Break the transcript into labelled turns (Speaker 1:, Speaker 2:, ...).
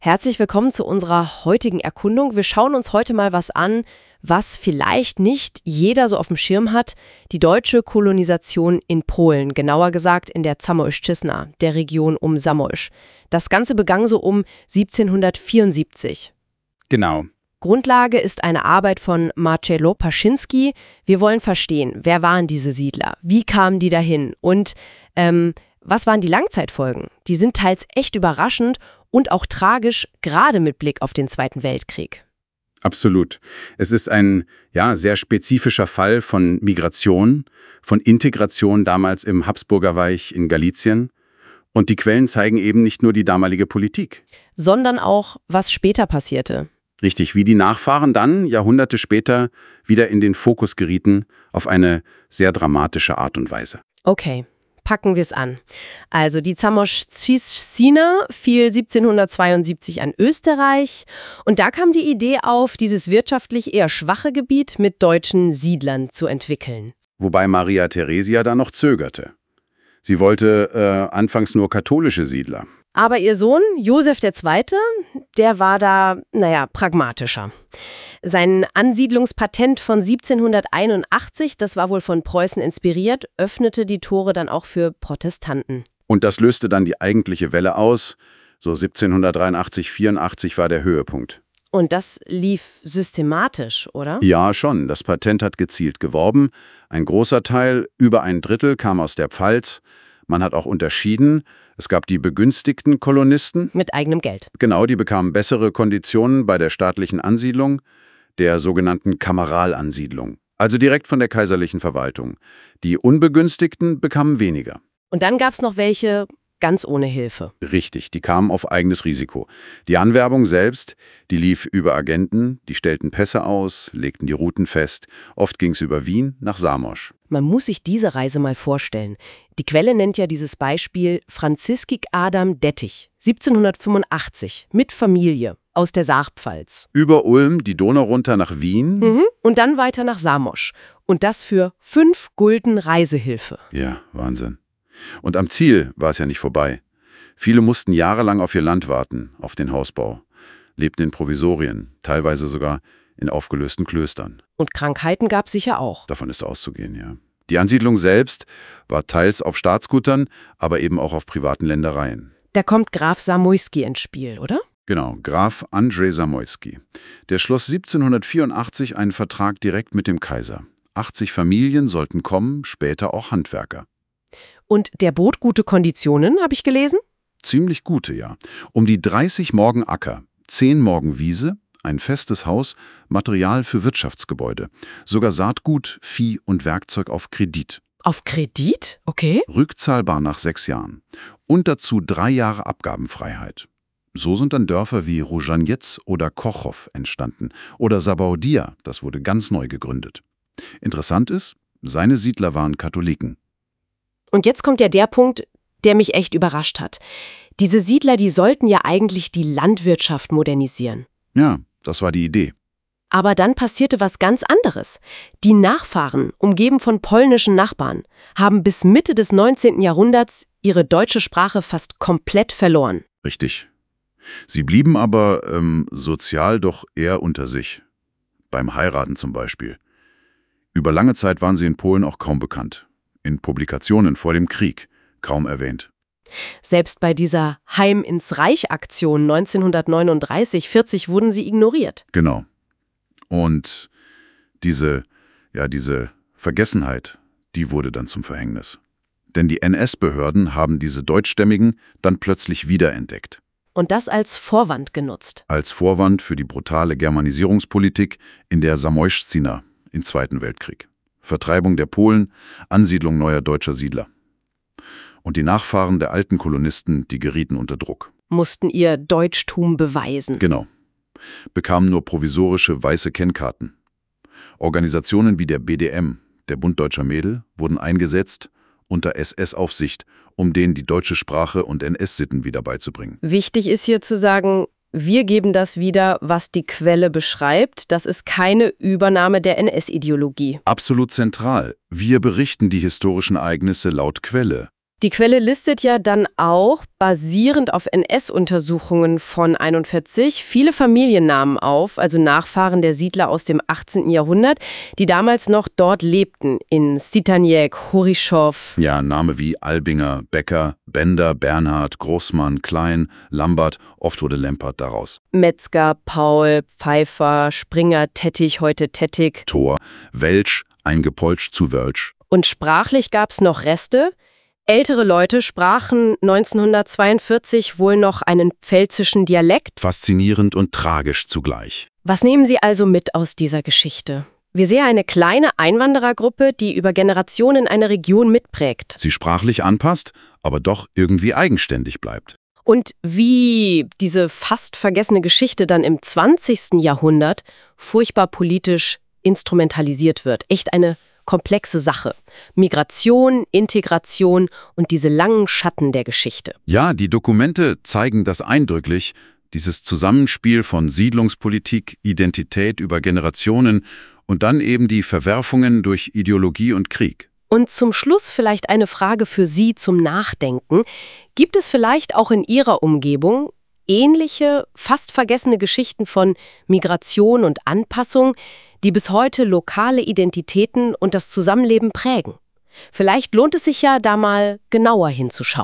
Speaker 1: Herzlich willkommen zu unserer heutigen Erkundung. Wir schauen uns heute mal was an, was vielleicht nicht jeder so auf dem Schirm hat. Die deutsche Kolonisation in Polen, genauer gesagt in der Zamojszczyzna, der Region um Zamość. Das Ganze begann so um 1774.
Speaker 2: Genau.
Speaker 1: Grundlage ist eine Arbeit von Marcelo Paszyński. Wir wollen verstehen, wer waren diese Siedler, wie kamen die dahin und was waren die Langzeitfolgen? Die sind teils echt überraschend und auch tragisch, gerade mit Blick auf den Zweiten Weltkrieg.
Speaker 2: Absolut. Es ist ein sehr spezifischer Fall von Migration, von Integration damals im Habsburgerreich in Galizien. Und die Quellen zeigen eben nicht nur die damalige Politik,
Speaker 1: Sondern auch, was später passierte.
Speaker 2: richtig, wie die Nachfahren dann Jahrhunderte später wieder in den Fokus gerieten, auf eine sehr dramatische Art und Weise.
Speaker 1: Okay, packen wir es an. Also die Zamojszczyzna fiel 1772 an Österreich und da kam die Idee auf, dieses wirtschaftlich eher schwache Gebiet mit deutschen Siedlern zu entwickeln.
Speaker 2: Wobei Maria Theresia da noch zögerte. Sie wollte anfangs nur katholische Siedler.
Speaker 1: Aber ihr Sohn, Josef II., der war da, pragmatischer. Sein Ansiedlungspatent von 1781, das war wohl von Preußen inspiriert, öffnete die Tore dann auch für Protestanten.
Speaker 2: Und das löste dann die eigentliche Welle aus. So 1783, 84 war der Höhepunkt.
Speaker 1: Und das lief systematisch, oder?
Speaker 2: Ja, schon. Das Patent hat gezielt geworben. Ein großer Teil, über ein Drittel, kam aus der Pfalz. Man hat auch unterschieden. Es gab die begünstigten Kolonisten.
Speaker 1: Mit eigenem Geld.
Speaker 2: Genau, die bekamen bessere Konditionen bei der staatlichen Ansiedlung, der sogenannten Kameralansiedlung. Also direkt von der kaiserlichen Verwaltung. Die Unbegünstigten bekamen weniger.
Speaker 1: Und dann gab es noch welche ganz ohne Hilfe.
Speaker 2: Richtig, die kamen auf eigenes Risiko. Die Anwerbung selbst, die lief über Agenten, die stellten Pässe aus, legten die Routen fest. Oft ging es über Wien nach Zamość.
Speaker 1: Man muss sich diese Reise mal vorstellen. Die Quelle nennt ja dieses Beispiel Franziskik Adam Dettich, 1785, mit Familie, aus der Saarpfalz.
Speaker 2: Über Ulm, die Donau runter nach Wien.
Speaker 1: Und dann weiter nach Zamość. Und das für 5 Gulden Reisehilfe.
Speaker 2: Ja, Wahnsinn. Und am Ziel war es ja nicht vorbei. Viele mussten jahrelang auf ihr Land warten, auf den Hausbau, lebten in Provisorien, teilweise sogar in aufgelösten Klöstern.
Speaker 1: Und Krankheiten gab es sicher auch.
Speaker 2: Davon ist auszugehen, ja. Die Ansiedlung selbst war teils auf Staatsgütern, aber eben auch auf privaten Ländereien.
Speaker 1: Da kommt Graf Zamoyski ins Spiel, oder?
Speaker 2: Genau, Graf Andrzej Zamoyski. Der schloss 1784 einen Vertrag direkt mit dem Kaiser. 80 Familien sollten kommen, später auch Handwerker.
Speaker 1: Und der bot gute Konditionen, habe ich gelesen?
Speaker 2: Ziemlich gute, ja. Um die 30 Morgen Acker, 10 Morgen Wiese, ein festes Haus, Material für Wirtschaftsgebäude, sogar Saatgut, Vieh und Werkzeug auf Kredit.
Speaker 1: Auf Kredit? Okay.
Speaker 2: Rückzahlbar nach 6 Jahren. Und dazu 3 Jahre Abgabenfreiheit. So sind dann Dörfer wie Różaniec oder Kochow entstanden. Oder Sabaudia, das wurde ganz neu gegründet. Interessant ist, seine Siedler waren Katholiken.
Speaker 1: Und jetzt kommt ja der Punkt, der mich echt überrascht hat. Diese Siedler, die sollten ja eigentlich die Landwirtschaft modernisieren.
Speaker 2: Ja, das war die Idee.
Speaker 1: Aber dann passierte was ganz anderes. Die Nachfahren, umgeben von polnischen Nachbarn, haben bis Mitte des 19. Jahrhunderts ihre deutsche Sprache fast komplett verloren.
Speaker 2: Richtig. Sie blieben aber sozial doch eher unter sich. Beim Heiraten zum Beispiel. Über lange Zeit waren sie in Polen auch kaum bekannt. In Publikationen vor dem Krieg kaum erwähnt.
Speaker 1: Selbst bei dieser Heim ins Reich-Aktion 1939/40 wurden sie ignoriert.
Speaker 2: Genau. Und diese Vergessenheit, die wurde dann zum Verhängnis. Denn die NS-Behörden haben diese Deutschstämmigen dann plötzlich wiederentdeckt.
Speaker 1: Und das als Vorwand genutzt.
Speaker 2: Als Vorwand für die brutale Germanisierungspolitik in der Zamojszczyzna im Zweiten Weltkrieg. Vertreibung der Polen, Ansiedlung neuer deutscher Siedler. Und die Nachfahren der alten Kolonisten, die gerieten unter Druck.
Speaker 1: Mussten ihr Deutschtum beweisen.
Speaker 2: Genau. Bekamen nur provisorische weiße Kennkarten. Organisationen wie der BDM, der Bund Deutscher Mädel, wurden eingesetzt unter SS-Aufsicht, um denen die deutsche Sprache und NS-Sitten wieder beizubringen.
Speaker 1: Wichtig ist hier zu sagen, wir geben das wieder, was die Quelle beschreibt. Das ist keine Übernahme der NS-Ideologie.
Speaker 2: Absolut zentral. Wir berichten die historischen Ereignisse laut Quelle.
Speaker 1: Die Quelle listet ja dann auch, basierend auf NS-Untersuchungen von 41, viele Familiennamen auf, also Nachfahren der Siedler aus dem 18. Jahrhundert, die damals noch dort lebten, in Staniec, Horischow.
Speaker 2: Ja, Name wie Albinger, Becker, Bender, Bernhard, Großmann, Klein, Lambert, oft wurde Lempert daraus.
Speaker 1: Metzger, Paul, Pfeiffer, Springer, Tettich, heute Tettig.
Speaker 2: Tor, Welsch, eingepolscht zu Wölsch.
Speaker 1: Und sprachlich gab es noch Reste. Ältere Leute sprachen 1942 wohl noch einen pfälzischen Dialekt.
Speaker 2: Faszinierend und tragisch zugleich.
Speaker 1: Was nehmen Sie also mit aus dieser Geschichte? Wir sehen eine kleine Einwanderergruppe, die über Generationen eine Region mitprägt.
Speaker 2: Sie sprachlich anpasst, aber doch irgendwie eigenständig bleibt.
Speaker 1: Und wie diese fast vergessene Geschichte dann im 20. Jahrhundert furchtbar politisch instrumentalisiert wird. Echt eine komplexe Sache. Migration, Integration und diese langen Schatten der Geschichte.
Speaker 2: Ja, die Dokumente zeigen das eindrücklich, dieses Zusammenspiel von Siedlungspolitik, Identität über Generationen und dann eben die Verwerfungen durch Ideologie und Krieg.
Speaker 1: Und zum Schluss vielleicht eine Frage für Sie zum Nachdenken. Gibt es vielleicht auch in Ihrer Umgebung ähnliche, fast vergessene Geschichten von Migration und Anpassung, die bis heute lokale Identitäten und das Zusammenleben prägen? Vielleicht lohnt es sich ja, da mal genauer hinzuschauen.